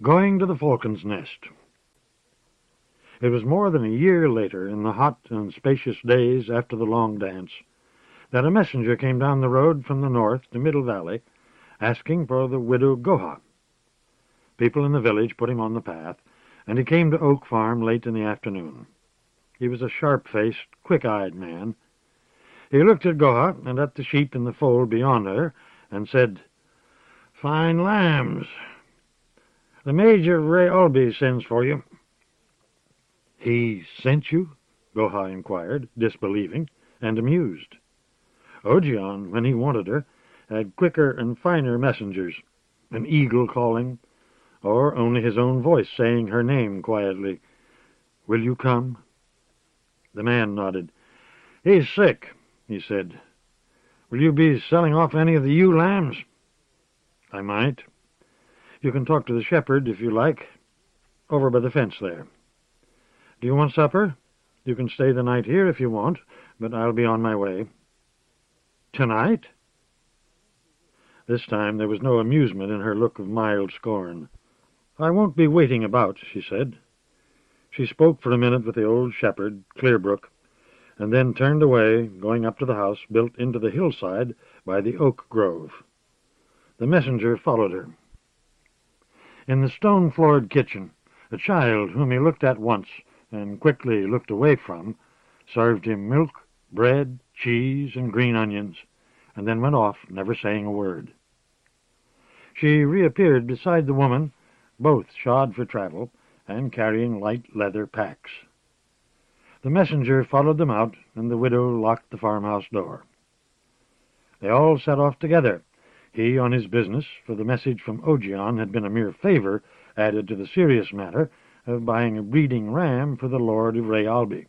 Going to the Falcon's Nest. It was more than a year later, in the hot and spacious days after the long dance, that a messenger came down the road from the north to Middle Valley, asking for the widow Goha. People in the village put him on the path, and he came to Oak Farm late in the afternoon. He was a sharp-faced, quick-eyed man. He looked at Goha and at the sheep in the fold beyond her, and said, "Fine lambs. The Major Ray Albee sends for you." "He sent you?" Goha inquired, disbelieving and amused. Ogion, when he wanted her, had quicker and finer messengers, an eagle calling, or only his own voice saying her name quietly. "Will you come?" The man nodded. "He's sick," he said. "Will you be selling off any of the ewe lambs?" "I might. You can talk to the shepherd if you like, over by the fence there. Do you want supper? You can stay the night here if you want, but I'll be on my way." "Tonight?" This time there was no amusement in her look of mild scorn. "I won't be waiting about," she said. She spoke for a minute with the old shepherd, Clearbrook, and then turned away, going up to the house built into the hillside by the oak grove. The messenger followed her. In the stone-floored kitchen, a child whom he looked at once and quickly looked away from served him milk, bread, cheese, and green onions, and then went off, never saying a word. She reappeared beside the woman, both shod for travel, and carrying light leather packs. The messenger followed them out, and the widow locked the farmhouse door. They all set off together, he on his business, for the message from Ogion had been a mere favor added to the serious matter of buying a breeding ram for the Lord of Ray Albee.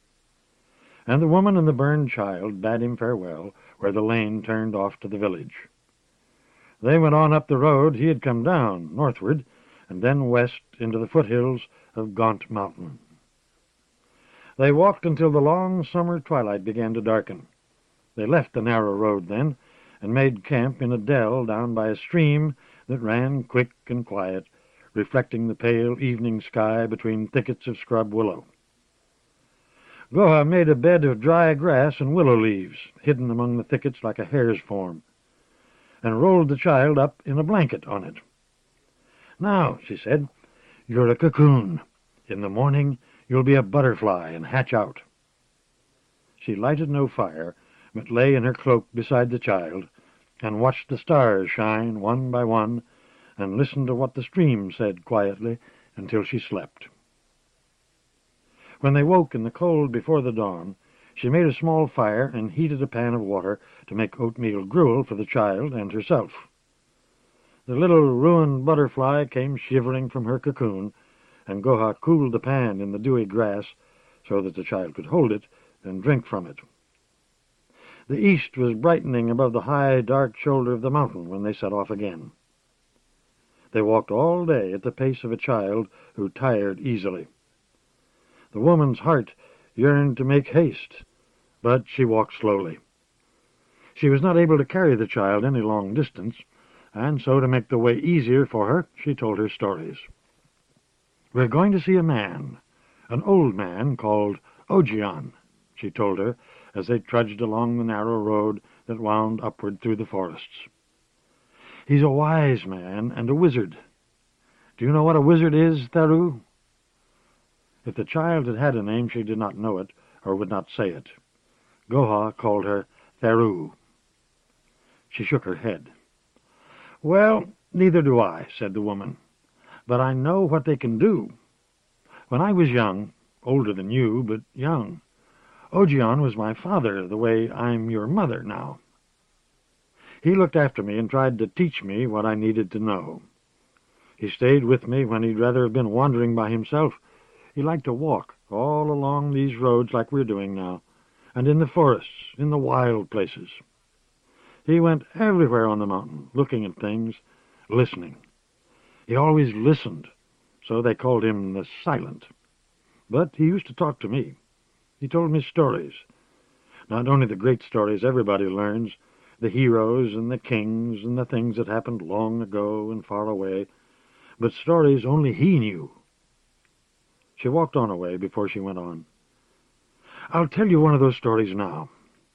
And the woman and the burned child bade him farewell where the lane turned off to the village. They went on up the road he had come down, northward, and then west into the foothills of Gaunt Mountain. They walked until the long summer twilight began to darken. They left the narrow road then, and made camp in a dell down by a stream that ran quick and quiet, reflecting the pale evening sky between thickets of scrub willow. Goha made a bed of dry grass and willow leaves, hidden among the thickets like a hare's form, and rolled the child up in a blanket on it. "Now," she said, "you're a cocoon. In the morning you'll be a butterfly and hatch out." She lighted no fire, but lay in her cloak beside the child, and watched the stars shine one by one, and listened to what the stream said quietly until she slept. When they woke in the cold before the dawn, she made a small fire and heated a pan of water to make oatmeal gruel for the child and herself. The little ruined butterfly came shivering from her cocoon, and Goha cooled the pan in the dewy grass so that the child could hold it and drink from it. The east was brightening above the high, dark shoulder of the mountain when they set off again. They walked all day at the pace of a child who tired easily. The woman's heart yearned to make haste, but she walked slowly. She was not able to carry the child any long distance, and so to make the way easier for her, she told her stories. "We're going to see a man, an old man called Ogion," she told her, as they trudged along the narrow road that wound upward through the forests. "He's a wise man and a wizard. Do you know what a wizard is, Tharu?" If the child had had a name, she did not know it, or would not say it. Goha called her Tharu. She shook her head. "Well, neither do I," said the woman, "but I know what they can do. When I was young, older than you, but young, Ogion was my father, the way I'm your mother now. He looked after me and tried to teach me what I needed to know. He stayed with me when he'd rather have been wandering by himself. He liked to walk all along these roads like we're doing now, and in the forests, in the wild places. He went everywhere on the mountain, looking at things, listening. He always listened, so they called him the Silent. But he used to talk to me. He told me stories, not only the great stories everybody learns, the heroes and the kings and the things that happened long ago and far away, but stories only he knew. She walked on a way before she went on. I'll tell you one of those stories now.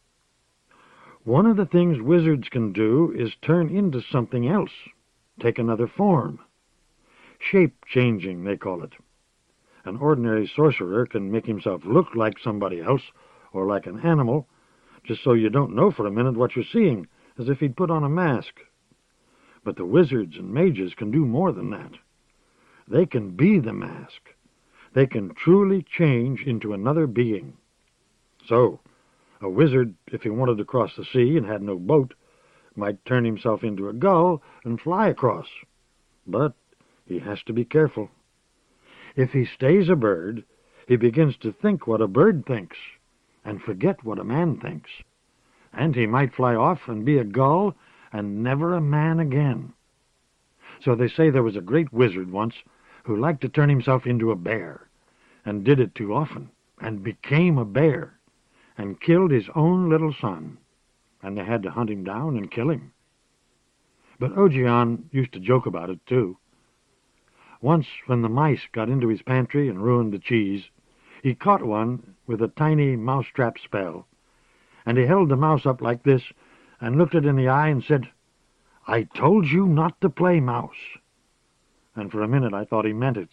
One of the things wizards can do is turn into something else, take another form. Shape-changing, they call it. An ordinary sorcerer can make himself look like somebody else or like an animal, just so you don't know for a minute what you're seeing, as if he'd put on a mask. But the wizards and mages can do more than that. They can be the mask. They can truly change into another being. So, a wizard, if he wanted to cross the sea and had no boat, might turn himself into a gull and fly across. But he has to be careful. If he stays a bird, he begins to think what a bird thinks and forget what a man thinks. And he might fly off and be a gull and never a man again. So they say there was a great wizard once who liked to turn himself into a bear, and did it too often, and became a bear, and killed his own little son, and they had to hunt him down and kill him. But Ogion used to joke about it, too. Once, when the mice got into his pantry and ruined the cheese, he caught one with a tiny mousetrap spell, and he held the mouse up like this and looked it in the eye and said, "I told you not to play mouse." And for a minute I thought he meant it.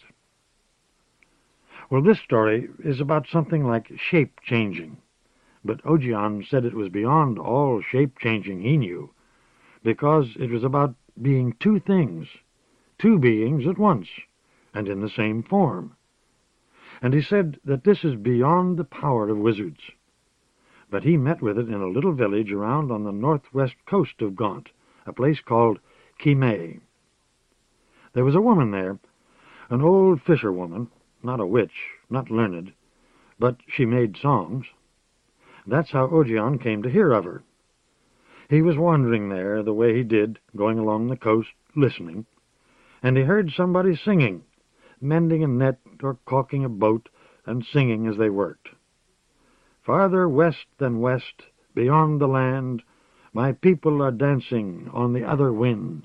Well, this story is about something like shape-changing, but Ogion said it was beyond all shape-changing he knew, because it was about being two things, two beings at once, and in the same form. And he said that this is beyond the power of wizards. But he met with it in a little village around on the northwest coast of Gaunt, a place called Kimay. There was a woman there, an old fisherwoman, not a witch, not learned, but she made songs. That's how Ogion came to hear of her. He was wandering there the way he did, going along the coast, listening, and he heard somebody singing, mending a net or caulking a boat, and singing as they worked. Farther west than west, beyond the land, my people are dancing on the other wind.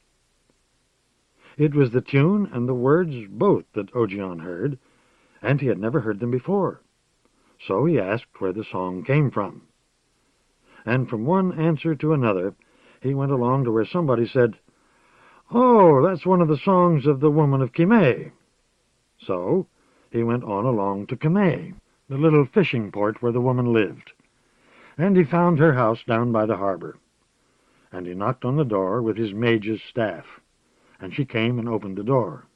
It was the tune and the words both that Ogion heard, and he had never heard them before. So he asked where the song came from. And from one answer to another, he went along to where somebody said, "Oh, that's one of the songs of the woman of Kimay." So he went on along to Kimay, the little fishing port where the woman lived, and he found her house down by the harbor. And he knocked on the door with his mage's staff, and she came and opened the door.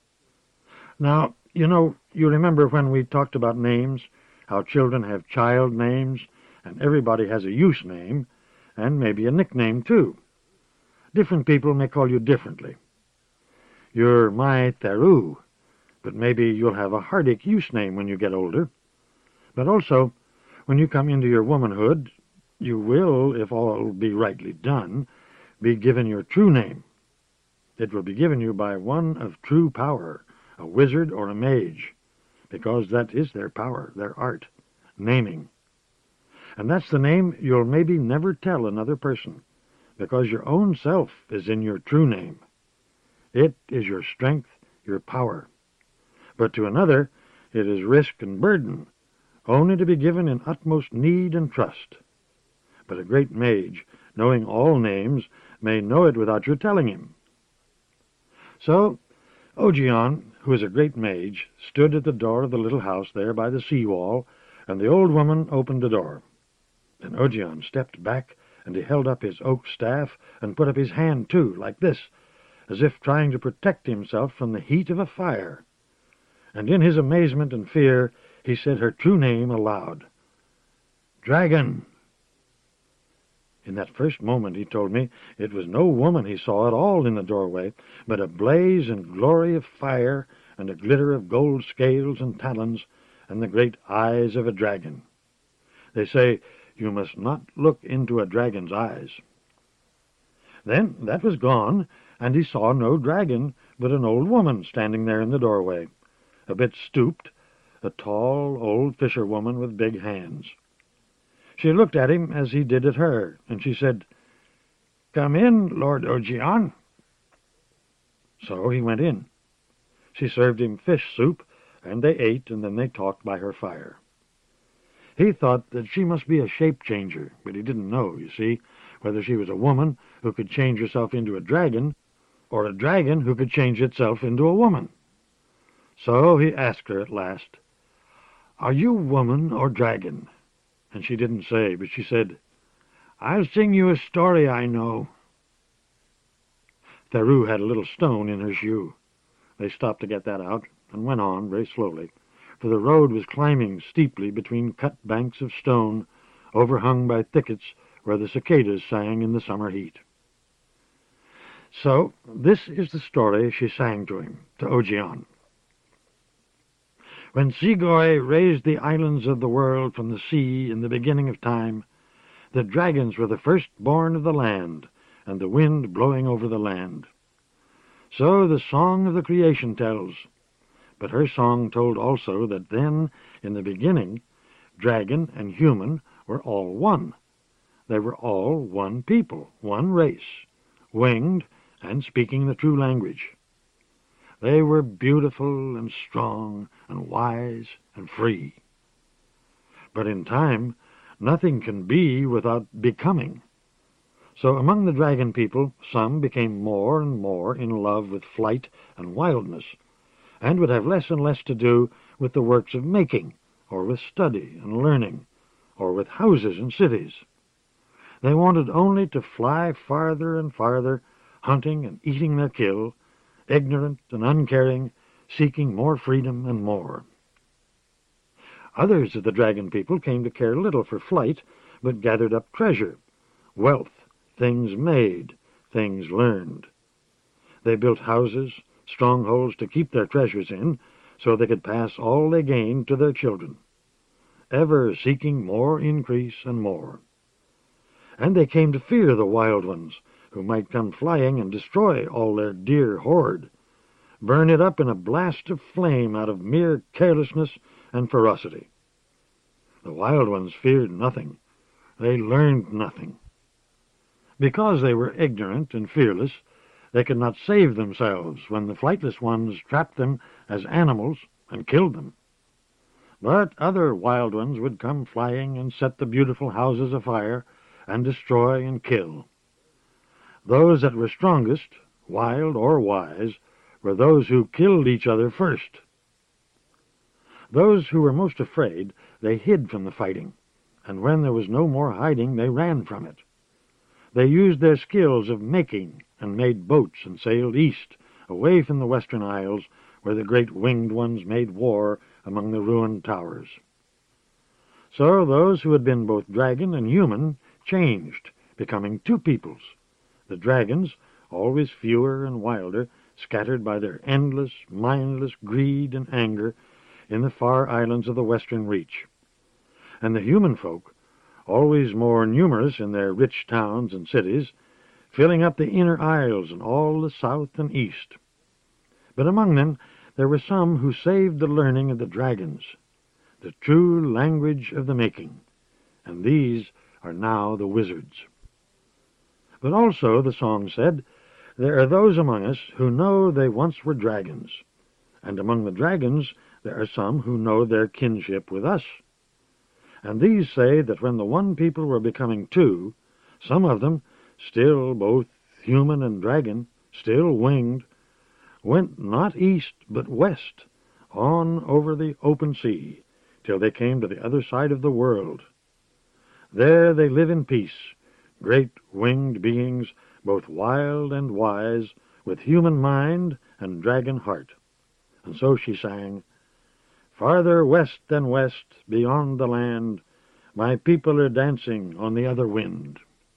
Now, you remember when we talked about names, how children have child names, and everybody has a use name, and maybe a nickname, too. Different people may call you differently. You're Mai Theru, but maybe you'll have a Hardic use name when you get older. But also, when you come into your womanhood, you will, if all be rightly done, be given your true name. It will be given you by one of true power, a wizard or a mage, because that is their power, their art, naming. And that's the name you'll maybe never tell another person, because your own self is in your true name. It is your strength, your power. But to another, it is risk and burden, only to be given in utmost need and trust. But a great mage, knowing all names, may know it without your telling him. So Ogion, who is a great mage, stood at the door of the little house there by the sea-wall, and the old woman opened the door. Then Ogion stepped back, and he held up his oak staff, and put up his hand, too, like this, as if trying to protect himself from the heat of a fire. And in his amazement and fear, he said her true name aloud. "Dragon!" In that first moment, he told me, it was no woman he saw at all in the doorway, but a blaze and glory of fire, and a glitter of gold scales and talons, and the great eyes of a dragon. They say you must not look into a dragon's eyes. Then that was gone, and he saw no dragon, but an old woman standing there in the doorway, a bit stooped, a tall old fisherwoman with big hands. She looked at him as he did at her, and she said, "Come in, Lord Ogion." So he went in. She served him fish soup, and they ate, and then they talked by her fire. He thought that she must be a shape-changer, but he didn't know, you see, whether she was a woman who could change herself into a dragon, or a dragon who could change itself into a woman. So he asked her at last, "Are you woman or dragon?" And she didn't say, but she said, "I'll sing you a story I know." Theru had a little stone in her shoe. They stopped to get that out, and went on very slowly, for the road was climbing steeply between cut banks of stone, overhung by thickets where the cicadas sang in the summer heat. So this is the story she sang to him, to Ogion. When Segoy raised the islands of the world from the sea in the beginning of time, the dragons were the firstborn of the land, and the wind blowing over the land. So the song of the creation tells, but her song told also that then, in the beginning, dragon and human were all one. They were all one people, one race, winged and speaking the true language. They were beautiful and strong and wise and free. But in time, nothing can be without becoming. So among the dragon people, some became more and more in love with flight and wildness, and would have less and less to do with the works of making, or with study and learning, or with houses and cities. They wanted only to fly farther and farther, hunting and eating their kill, ignorant and uncaring, seeking more freedom and more. Others of the dragon people came to care little for flight, but gathered up treasure, wealth, things made, things learned. They built houses, strongholds to keep their treasures in, so they could pass all they gained to their children, ever seeking more increase and more. And they came to fear the wild ones, who might come flying and destroy all their dear hoard, burn it up in a blast of flame out of mere carelessness and ferocity. The wild ones feared nothing. They learned nothing. Because they were ignorant and fearless, they could not save themselves when the flightless ones trapped them as animals and killed them. But other wild ones would come flying and set the beautiful houses afire and destroy and kill. Those that were strongest, wild or wise, were those who killed each other first. Those who were most afraid, they hid from the fighting, and when there was no more hiding, they ran from it. They used their skills of making and made boats and sailed east, away from the western isles, where the great winged ones made war among the ruined towers. So those who had been both dragon and human changed, becoming two peoples. The dragons, always fewer and wilder, scattered by their endless, mindless greed and anger in the far islands of the western reach. And the human folk, always more numerous in their rich towns and cities, filling up the inner isles and all the south and east. But among them there were some who saved the learning of the dragons, the true language of the making, and these are now the wizards. But also, the song said, there are those among us who know they once were dragons, and among the dragons there are some who know their kinship with us. And these say that when the one people were becoming two, some of them, still both human and dragon, still winged, went not east but west, on over the open sea, till they came to the other side of the world. There they live in peace, great winged beings, both wild and wise, with human mind and dragon heart. And so she sang, "Farther west than west, beyond the land, my people are dancing on the other wind."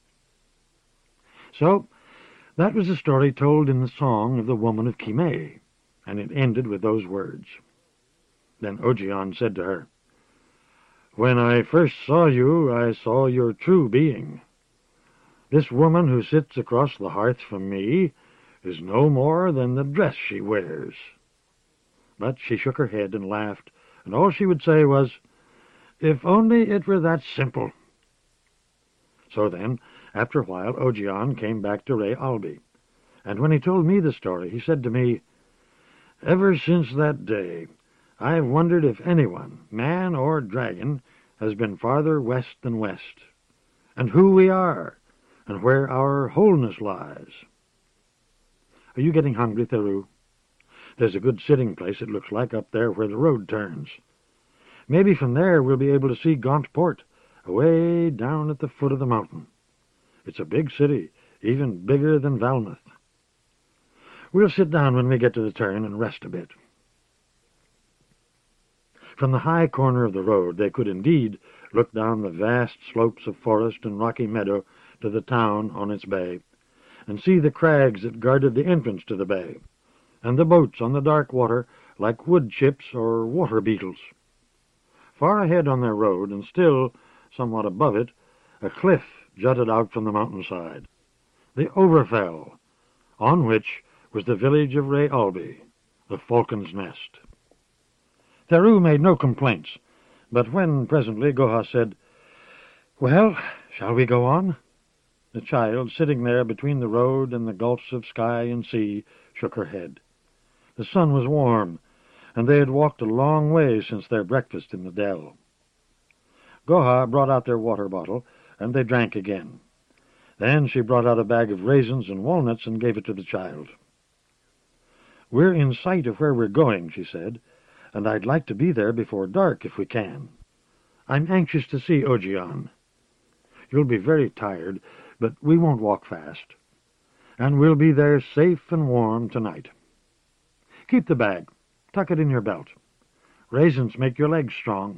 So, that was the story told in the song of the woman of Kimei, and it ended with those words. Then Ogion said to her, "When I first saw you, I saw your true being. This woman who sits across the hearth from me is no more than the dress she wears." But she shook her head and laughed, and all she would say was, "If only it were that simple." So then, after a while, Ogion came back to Re Albi, And when he told me the story, he said to me, "Ever since that day, I've wondered if anyone, man or dragon, has been farther west than west, and who we are, and where our wholeness lies." Are you getting hungry, Theru? There's a good sitting place, it looks like, up there where the road turns. Maybe from there we'll be able to see Gaunt Port, away down at the foot of the mountain. It's a big city, even bigger than Valmouth. We'll sit down when we get to the turn and rest a bit. From the high corner of the road they could indeed look down the vast slopes of forest and rocky meadow to the town on its bay, and see the crags that guarded the entrance to the bay, and the boats on the dark water like wood chips or water beetles. Far ahead on their road, and still somewhat above it, a cliff jutted out from the mountainside, the Overfell, on which was the village of Ray Alby, the Falcon's Nest. Theru made no complaints, but when presently Goha said, "Well, shall we go on?" the child, sitting there between the road and the gulfs of sky and sea, shook her head. The sun was warm, and they had walked a long way since their breakfast in the dell. Goha brought out their water bottle, and they drank again. Then she brought out a bag of raisins and walnuts and gave it to the child. "We're in sight of where we're going," she said, "and I'd like to be there before dark if we can. I'm anxious to see Ojian. You'll be very tired, but we won't walk fast, and we'll be there safe and warm tonight. Keep the bag. Tuck it in your belt. Raisins make your legs strong.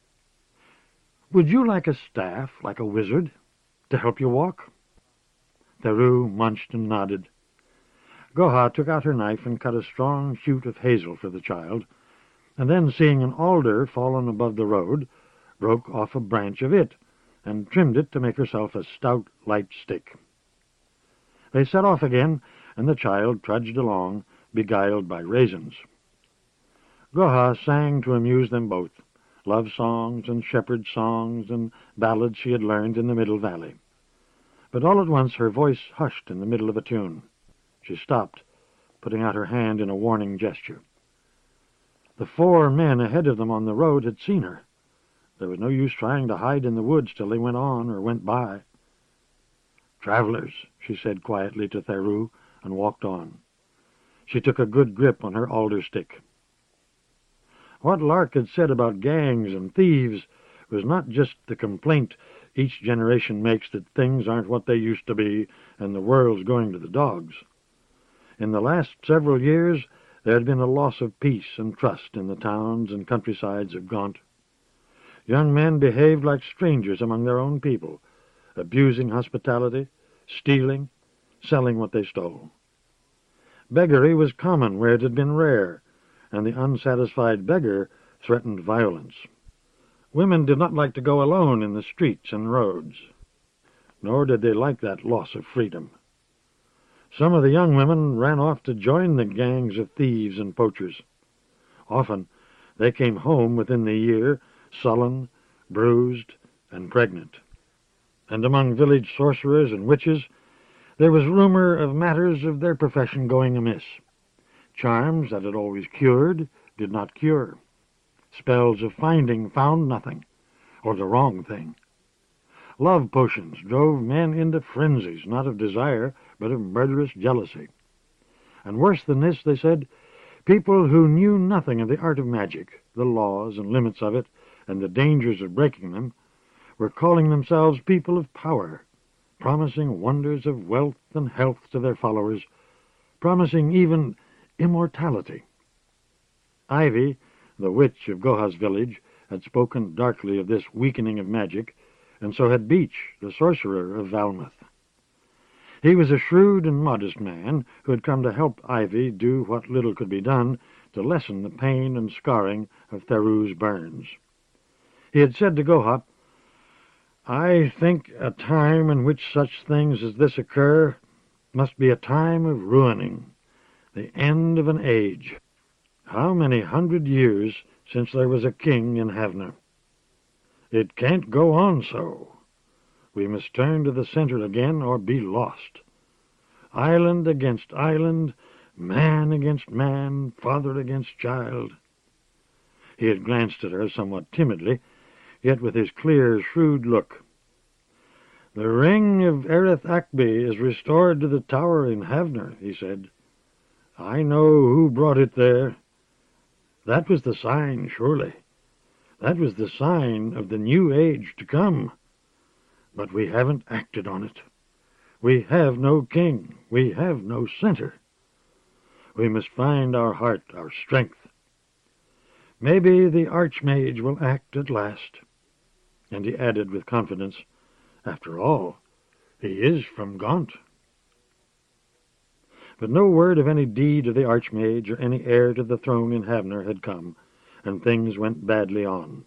Would you like a staff, like a wizard, to help you walk?" Theru munched and nodded. Goha took out her knife and cut a strong shoot of hazel for the child, and then, seeing an alder fallen above the road, broke off a branch of it and trimmed it to make herself a stout, light stick. They set off again, and the child trudged along, beguiled by raisins. Goha sang to amuse them both, love songs and shepherd songs and ballads she had learned in the Middle Valley. But all at once her voice hushed in the middle of a tune. She stopped, putting out her hand in a warning gesture. The 4 men ahead of them on the road had seen her. There was no use trying to hide in the woods till they went on or went by. "Travelers," she said quietly to Theru, and walked on. She took a good grip on her alder stick. What Lark had said about gangs and thieves was not just the complaint each generation makes that things aren't what they used to be and the world's going to the dogs. In the last several years there had been a loss of peace and trust in the towns and countrysides of Gaunt. Young men behaved like strangers among their own people, abusing hospitality, stealing, selling what they stole. Beggary was common where it had been rare, and the unsatisfied beggar threatened violence. Women did not like to go alone in the streets and roads, nor did they like that loss of freedom. Some of the young women ran off to join the gangs of thieves and poachers. Often they came home within the year, sullen, bruised, and pregnant. And among village sorcerers and witches there was rumor of matters of their profession going amiss. Charms that had always cured did not cure. Spells of finding found nothing, or the wrong thing. Love potions drove men into frenzies, not of desire, but of murderous jealousy. And worse than this, they said, people who knew nothing of the art of magic, the laws and limits of it, and the dangers of breaking them, were calling themselves people of power, promising wonders of wealth and health to their followers, promising even immortality. Ivy, the witch of Goha's village, had spoken darkly of this weakening of magic, and so had Beach, the sorcerer of Valmouth. He was a shrewd and modest man who had come to help Ivy do what little could be done to lessen the pain and scarring of Theru's burns. He had said to Goha, "I think a time in which such things as this occur must be a time of ruining, the end of an age. How many 100 years since there was a king in Havna? It can't go on so. We must turn to the center again or be lost. island against island, man against man, father against child. He had glanced at her somewhat timidly, yet with his clear, shrewd look. "The ring of Erith Akbe is restored to the tower in Havner," he said. "I know who brought it there. That was the sign, surely. That was the sign of the new age to come. But we haven't acted on it. We have no king. We have no center. We must find our heart, our strength. Maybe the Archmage will act at last." And he added with confidence, "After all, he is from Gaunt." But no word of any deed of the Archmage or any heir to the throne in Havner had come, and things went badly on.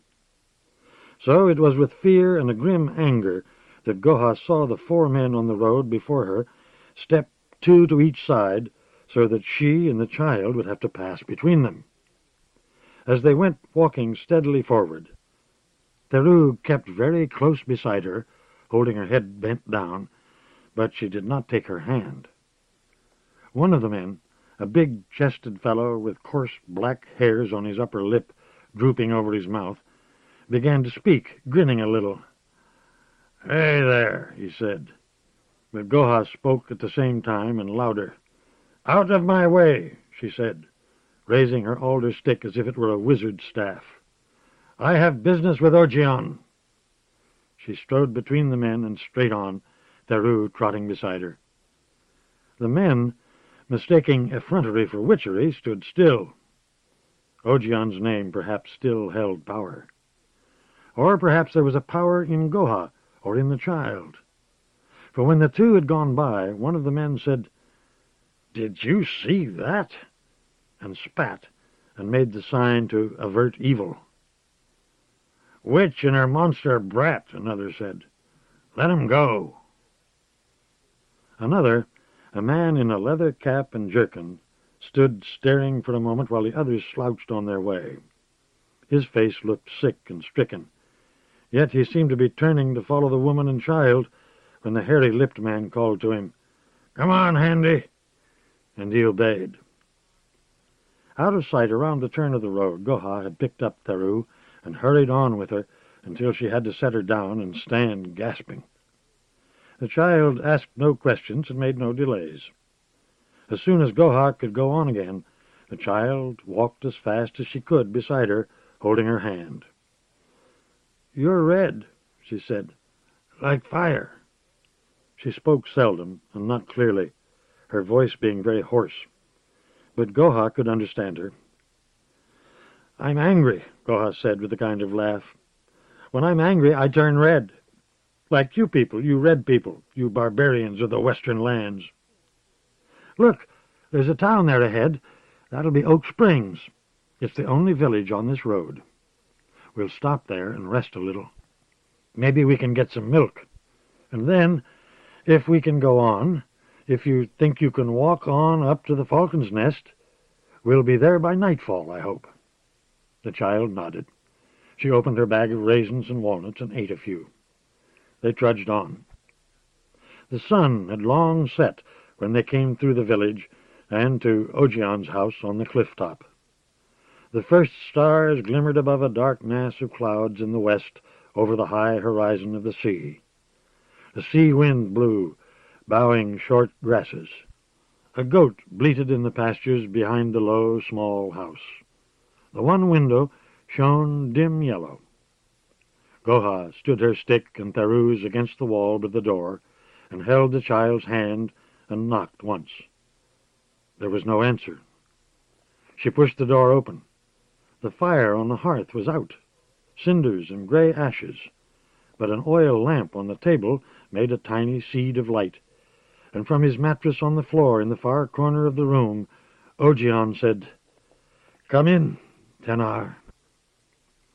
So it was with fear and a grim anger that Goha saw the 4 men on the road before her step 2 to each side, so that she and the child would have to pass between them. As they went walking steadily forward, Theru kept very close beside her, holding her head bent down, but she did not take her hand. One of the men, a big-chested fellow with coarse black hairs on his upper lip drooping over his mouth, began to speak, grinning a little. "Hey there," he said. But Goha spoke at the same time and louder. "Out of my way," she said, raising her alder stick as if it were a wizard's staff. "I have business with Ogion." She strode between the men and straight on, Theru trotting beside her. The men, mistaking effrontery for witchery, stood still. Ogion's name perhaps still held power. Or perhaps there was a power in Goha or in the child. For when the 2 had gone by, one of the men said, "Did you see that?" and spat and made the sign to avert evil. "Witch and her monster brat," another said. "Let 'em go." Another, a man in a leather cap and jerkin, stood staring for a moment while the others slouched on their way. His face looked sick and stricken, yet he seemed to be turning to follow the woman and child when the hairy-lipped man called to him, "Come on, Handy," and he obeyed. Out of sight around the turn of the road, Goha had picked up Theru and hurried on with her until she had to set her down and stand gasping. The child asked no questions and made no delays. As soon as Goha could go on again, the child walked as fast as she could beside her, holding her hand. "You're red," she said, "like fire." She spoke seldom and not clearly, her voice being very hoarse, but Goha could understand her. "I'm angry," Goha said with a kind of laugh. "When I'm angry, I turn red. Like you people, you red people, you barbarians of the western lands. Look, there's a town there ahead. That'll be Oak Springs. It's the only village on this road. We'll stop there and rest a little. Maybe we can get some milk. And then, if we can go on, if you think you can walk on up to the Falcon's Nest, we'll be there by nightfall, I hope." The child nodded. She opened her bag of raisins and walnuts and ate a few. They trudged on. The sun had long set when they came through the village and to Ogion's house on the cliff-top. The first stars glimmered above a dark mass of clouds in the west over the high horizon of the sea. The sea wind blew, bowing short grasses. A goat bleated in the pastures behind the low, small house. The one window shone dim yellow. Goha stood her stick and Theru's against the wall by the door, and held the child's hand and knocked once. There was no answer. She pushed the door open. The fire on the hearth was out, cinders and gray ashes, but an oil lamp on the table made a tiny seed of light, and from his mattress on the floor in the far corner of the room, Ogion said, "Come in, Tenar."